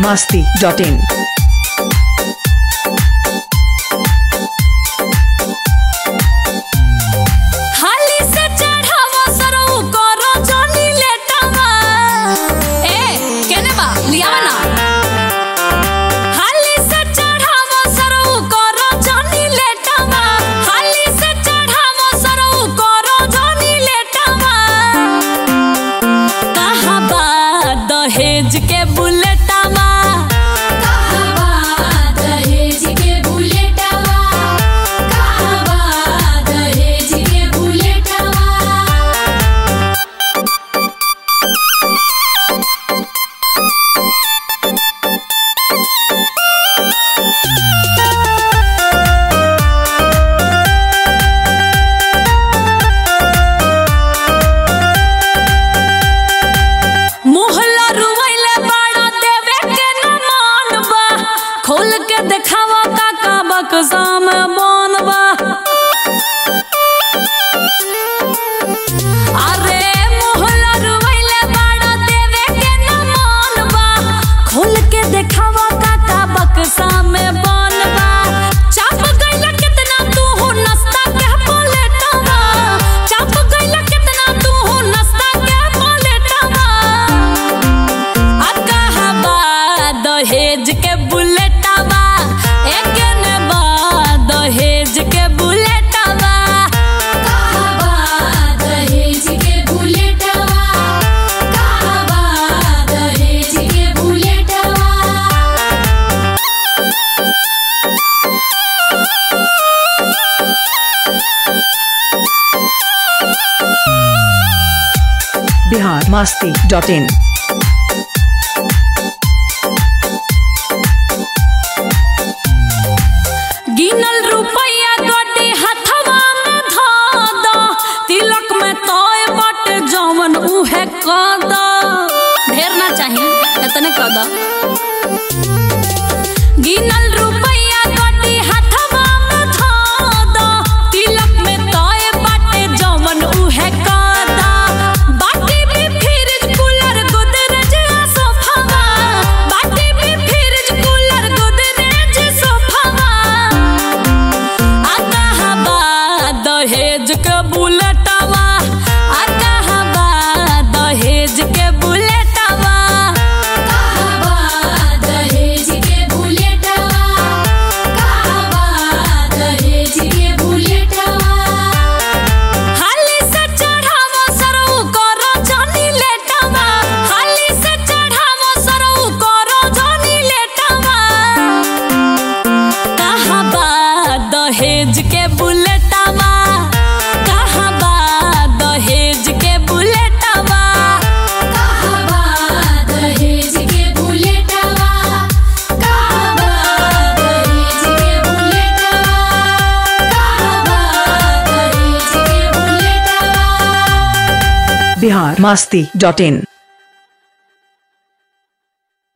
biharmasti.in दहेज के बुलेटवा कहवा दहेज के बुलेटवा कहवा दहेज के बुलेटवा खोल के देखावा काका बक्सा में बनवा अरे मोहला रुवैले बाड़ा देवे के न मानवा खोल के देखावा काका बक्सा में बनवा चाप गइला कितना तू हो नाश्ता के प्लेटवा चाप गइला कितना तू हो नाश्ता के प्लेटवा आ कहवा दहेज के बुलेट दहेज के बुलेटवा कहवा दहेज के बुलेटवा कहवा दहेज के बुलेटवा biharmasti.in गिनल रुपया गोटी हथवा में धा दो तिलक में तोय बट जवन उहे कद ढेर ना चाहिए इतने कद गिनल रुपया गोटी हथवा में धा दो तिलक में तोय बट जवन उहे कद बाटी भी फ्रिज कूलर गोदरेज सोफावा बाटी भी फ्रिज कूलर गोदरेज सोफावा दहेज के बुलेटवा आ कहवा दहेज के बुलेटवा कहवा दहेज के बुलेटवा कहवा दहेज के बुलेटवा हाली से चढ़ावो सरऊ करो जानी लेटवा हाली से चढ़ावो सरऊ करो जानी लेटवा कहवा दहेज के बुलेटवा कहवा दहेज के बुलेटवा कहवा दहेज के बुलेटवा कहवा दहेज के बुलेटवा कहवा दहेज के बुलेटवा biharmasti.in